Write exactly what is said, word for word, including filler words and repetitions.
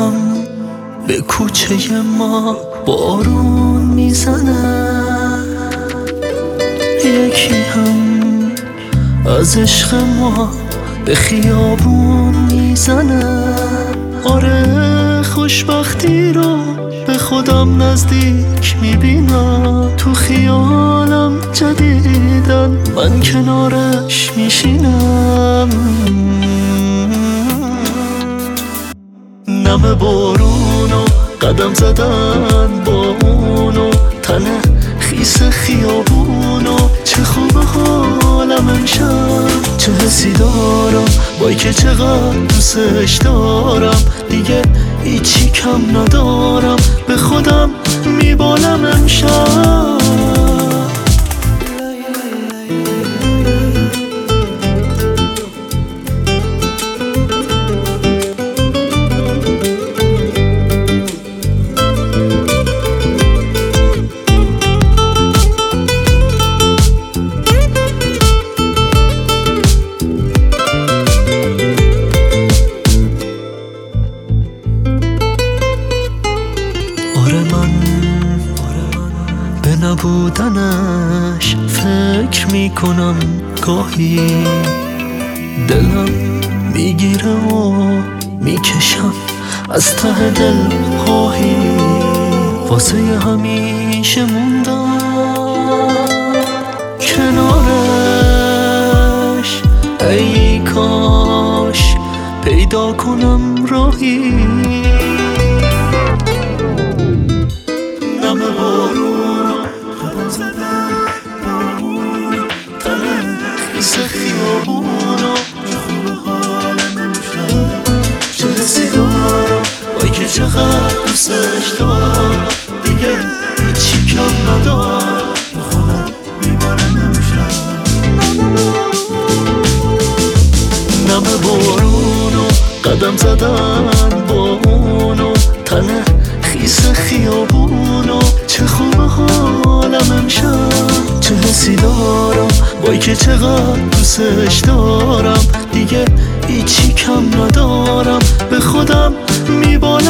هم به کوچه ما بارون میزنه، یکی هم از عشق ما به خیابون میزنه. آره خوشبختی رو به خودم نزدیک میبینم، تو خیالم جدیدن من کنارش میشینم. نم بارونو قدم زدن با اونو، تنه خیس خیابونو، چه خوب حالم امشب، چه حسی دارم وای که چقدر دوستش دارم. دیگه هیچی کم ندارم، به خودم میبالم امشب. به نبودنش فکر میکنم گاهی، دلم میگیره و میکشم از ته دل خواهی. واسه همیشه موندم کنارش، ای کاش پیدا کنم راهی. نم بارون قدم زدن با اون، تنه خیس خیابونو، چه خوب حالم امشب، چه حسی دارم وای که چقدر دوستش دارم. دیگه هیچی کم ندارم، به خودم میبارم امشب. نم بارونو قدم زدن با اونو، تنه خیس خیابونو، چه خوب حالم امشب، چه حسی دارم وای که چقدر دوستش دارم. دیگه هیچی کم ندارم، به خودم میبالم.